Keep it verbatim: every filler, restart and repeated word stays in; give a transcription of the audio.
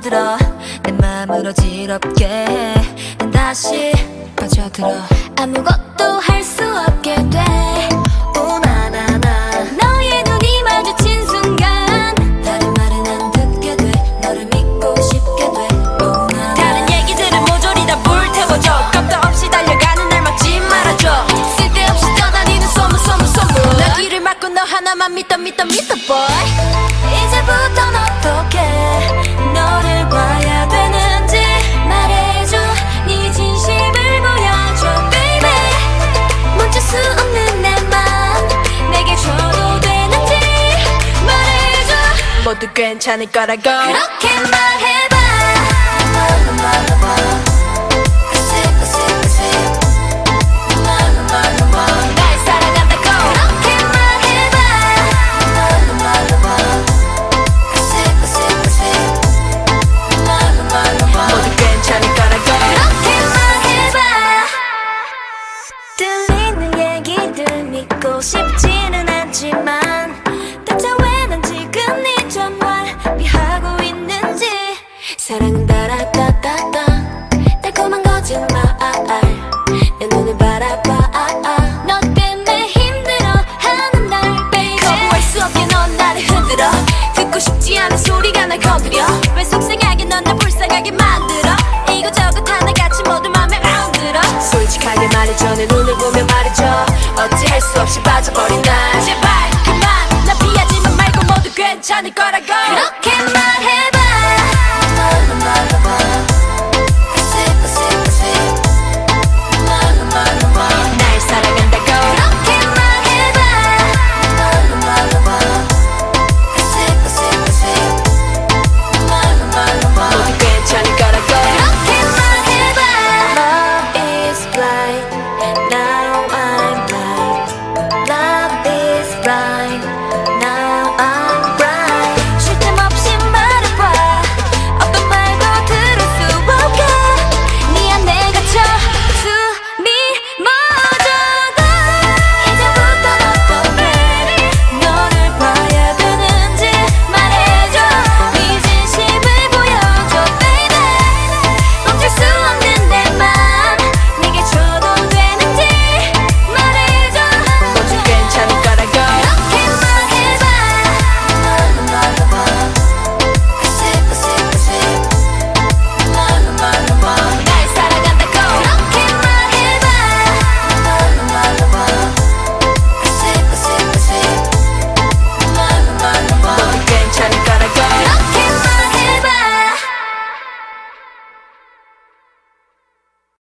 파고들어 내 맘을 어지럽게 해. 난 다시 빠져들어 아무것도 할 수 없게 돼. 오나나나 너의 눈이 마주친 순간 다른 말은 안 듣게 돼. 너를 믿고 싶게 돼. 오나나 다른 얘기들은 모조리 다 불태워줘. 겁도 없이 달려가는 날 막지 말아줘. 쓸데없이 떠다니는 소문 소문 소문. 나 귀를 막고 너 하나만 믿어 믿어 믿어 boy. 이제부턴 어떻게 너를 봐야 되는지 말해줘. 네 진심을 보여줘 baby. 멈출 수 없는 내 맘 내게 줘도 되는지 말해줘. 모두 괜찮을 거라고 그렇게 말해봐. 날 사랑한다고 그렇게 말해봐. 모두 괜찮을 거라고 그렇게 말해봐. 들리는 얘기들 믿고 싶지는 않지만 대체 왜 난 지금 네 정말 피하고 있는지. 사랑은 따라따따따 달콤한 거짓말 내 눈을 바라봐. 너 때문에 힘들어하는 날 baby. 거부할 수 없게 넌 나를 흔들어. 듣고 싶지 않은 소리가 날 건드려. 왜 속상하게 넌 날 불쌍하게 만들어. 이것저것 하나같이 모두 맘에 안 들어. 솔직하게 말해줘 내 눈을 보며 말해줘. 어찌할 수 없이 빠져버린 날 제발 그만 나 피하지만 말고 모두 괜찮을 거라고 그렇게